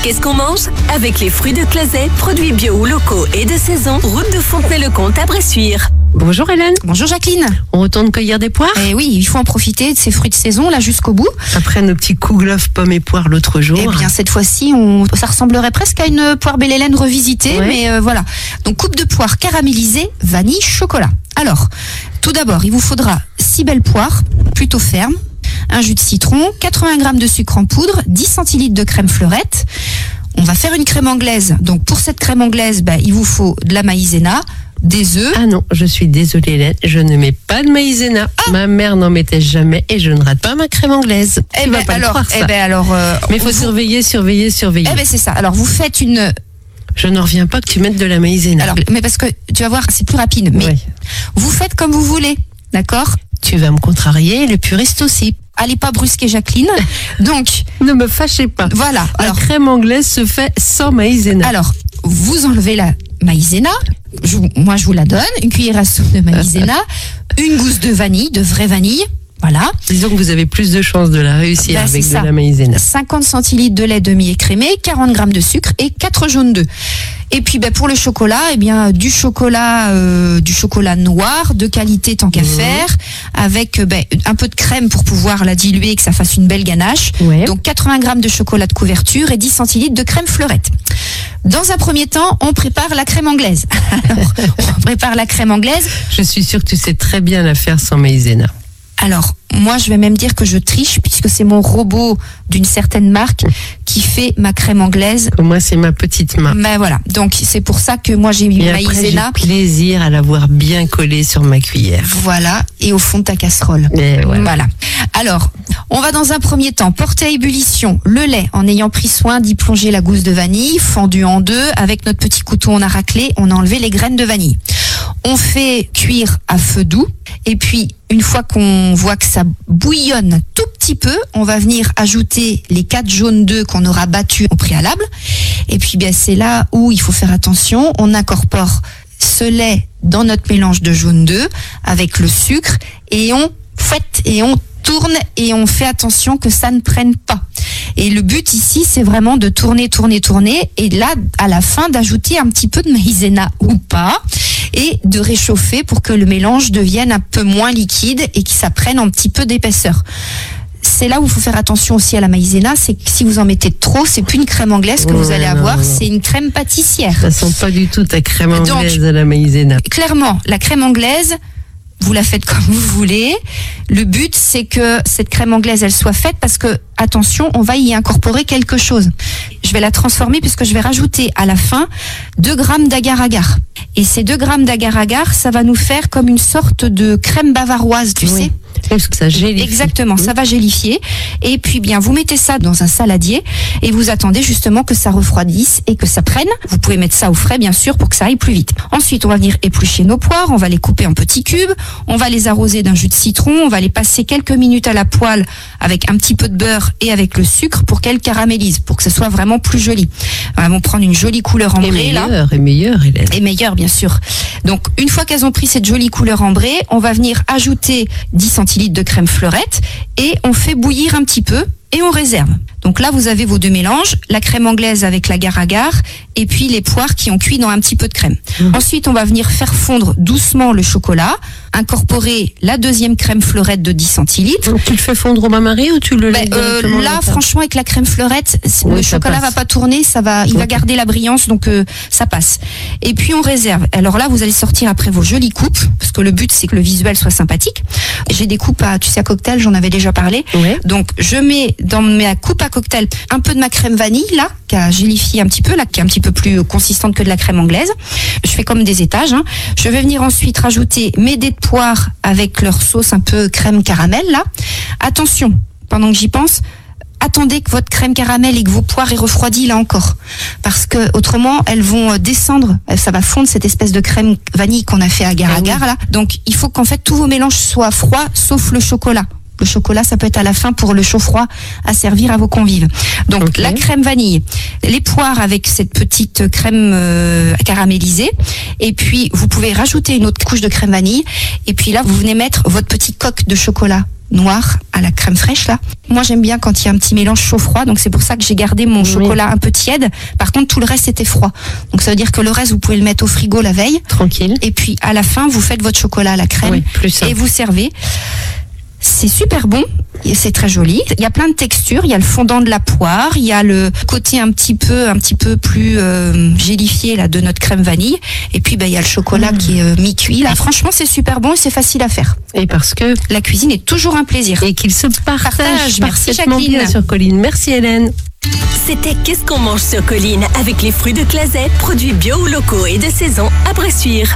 Qu'est-ce qu'on mange? Avec les fruits de Clazet, produits bio ou locaux et de saison, route de Fontenay-le-Comte à Bressuire. Bonjour Hélène. Bonjour Jacqueline. On retourne cueillir des poires? Eh oui, il faut en profiter de ces fruits de saison là jusqu'au bout. Après nos petits kouglof pommes et poires l'autre jour. Eh bien cette fois-ci, ça ressemblerait presque à une poire Belle Hélène revisitée, Ouais. mais voilà. Donc coupe de poire caramélisée, vanille, chocolat. Alors, tout d'abord, il vous faudra 6 belles poires, plutôt fermes, un jus de citron, 80 g de sucre en poudre, 10 centilitres de crème fleurette. On va faire une crème anglaise. Donc pour cette crème anglaise, il vous faut de la maïzena, des œufs. Ah non, je suis désolée Hélène, je ne mets pas de maïzena. Ma mère n'en mettait jamais et je ne rate pas ma crème anglaise. Tu vas pas le croire, ça. Mais il faut surveiller. Eh ben c'est ça. Alors vous faites une... Je n'en reviens pas que tu mettes de la maïzena. Alors, mais parce que tu vas voir, c'est plus rapide. Mais Ouais. vous faites comme vous voulez, d'accord? Tu vas me contrarier, les puristes aussi. Allez pas brusquer Jacqueline. Donc Ne me fâchez pas. voilà. La crème anglaise se fait sans maïzena. Alors, vous enlevez la maïzena. Moi, je vous la donne. Une cuillère à soupe de maïzena, une gousse de vanille, de vraie vanille. Voilà. Disons que vous avez plus de chances de la réussir avec c'est de ça. la maïzena. 50 centilitres de lait demi-écrémé, 40 g de sucre et 4 jaunes d'œufs. Et puis pour le chocolat, du chocolat noir de qualité tant qu'à faire, avec un peu de crème pour pouvoir la diluer et que ça fasse une belle ganache. Ouais. Donc 80 g de chocolat de couverture et 10 centilitres de crème fleurette. Dans un premier temps, on prépare la crème anglaise. Alors, on prépare la crème anglaise. Je suis sûre que tu sais très bien la faire sans maïzena. Alors, moi, je vais même dire que je triche puisque c'est mon robot d'une certaine marque qui fait ma crème anglaise. Moi, c'est ma petite main. Mais voilà. Donc, c'est pour ça que moi, j'ai mis Et après, maïzena. j'ai plaisir à l'avoir bien collée sur ma cuillère. Voilà. Et au fond de ta casserole. Et voilà. Alors, on va dans un premier temps porter à ébullition le lait en ayant pris soin d'y plonger la gousse de vanille fendue en deux. Avec notre petit couteau, on a raclé, on a enlevé les graines de vanille. On fait cuire à feu doux. Et puis, une fois qu'on voit que ça bouillonne un tout petit peu, on va venir ajouter les 4 jaunes d'œufs qu'on aura battus au préalable. Et puis, c'est là où il faut faire attention. On incorpore ce lait dans notre mélange de jaunes d'œufs avec le sucre et on fouette et on tourne et on fait attention que ça ne prenne pas. Et le but ici, c'est vraiment de tourner et là, à la fin, d'ajouter un petit peu de maïzena ou pas et de réchauffer pour que le mélange devienne un peu moins liquide et que ça prenne un petit peu d'épaisseur. C'est là où il faut faire attention aussi à la maïzena, c'est que si vous en mettez trop, c'est plus une crème anglaise que vous allez avoir, c'est une crème pâtissière. Ça sent pas du tout ta crème Donc, anglaise à la maïzena. Clairement, la crème anglaise, vous la faites comme vous voulez. Le but, c'est que cette crème anglaise, elle soit faite parce que, attention, on va y incorporer quelque chose. Je vais la transformer puisque je vais rajouter à la fin 2 grammes d'agar-agar. Et ces 2 grammes d'agar-agar, ça va nous faire comme une sorte de crème bavaroise, tu sais. Parce que ça gélifie. Exactement, ça va gélifier. Et puis vous mettez ça dans un saladier et vous attendez justement que ça refroidisse et que ça prenne. Vous pouvez mettre ça au frais bien sûr pour que ça aille plus vite. Ensuite, on va venir éplucher nos poires, on va les couper en petits cubes, on va les arroser d'un jus de citron, on va les passer quelques minutes à la poêle avec un petit peu de beurre et avec le sucre pour qu'elles caramélisent, pour que ce soit vraiment plus joli. Elles vont prendre une jolie couleur ambrée là. Et meilleure, Hélène. Et meilleure, bien sûr. Donc, une fois qu'elles ont pris cette jolie couleur ambrée, on va venir ajouter 10 centilitres de crème fleurette et on fait bouillir un petit peu et on réserve. Donc là, vous avez vos deux mélanges, la crème anglaise avec l'agar-agar et puis les poires qui ont cuit dans un petit peu de crème. Ensuite, on va venir faire fondre doucement le chocolat, incorporer la deuxième crème fleurette de 10 centilitres. Donc, tu le fais fondre au bain-marie ou tu le laisses directement là, dans ta- franchement, avec la crème fleurette, Oui, le ça chocolat passe. va pas tourner, il va garder la brillance, donc ça passe. Et puis on réserve. Alors là, vous allez sortir après vos jolies coupes, parce que le but c'est que le visuel soit sympathique. J'ai des coupes à cocktail, j'en avais déjà parlé. Ouais. Donc je mets dans ma coupe à cocktail un peu de ma crème vanille là, qui a gélifié un petit peu, là, qui est un petit peu plus consistante que de la crème anglaise. Je fais comme des étages. Je vais venir ensuite rajouter mes dés de poire avec leur sauce un peu crème caramel là. Attention, pendant que j'y pense, attendez que votre crème caramel et que vos poires aient refroidi là encore, parce que autrement elles vont descendre, ça va fondre cette espèce de crème vanille qu'on a fait agar-agar là. Donc il faut qu'en fait tous vos mélanges soient froids sauf le chocolat. Le chocolat, ça peut être à la fin pour le chaud-froid à servir à vos convives. Donc la crème vanille, les poires avec cette petite crème caramélisée, et puis vous pouvez rajouter une autre couche de crème vanille, et puis là vous venez mettre votre petit coque de chocolat noir à la crème fraîche là. Moi j'aime bien quand il y a un petit mélange chaud-froid, donc c'est pour ça que j'ai gardé mon chocolat un peu tiède. Par contre tout le reste était froid. Donc ça veut dire que le reste vous pouvez le mettre au frigo la veille. Tranquille. Et puis à la fin vous faites votre chocolat à la crème et vous servez. C'est super bon, c'est très joli. Il y a plein de textures, il y a le fondant de la poire, il y a le côté un petit peu plus gélifié là de notre crème vanille, et puis il y a le chocolat qui est mi-cuit. Là, franchement, c'est super bon et c'est facile à faire. Et parce que la cuisine est toujours un plaisir. Et qu'il se partage. Merci Jacqueline. Bien sur Colline. Merci Hélène. C'était Qu'est-ce qu'on mange sur Colline avec les fruits de Clazet, produits bio ou locaux et de saison à Bressuire.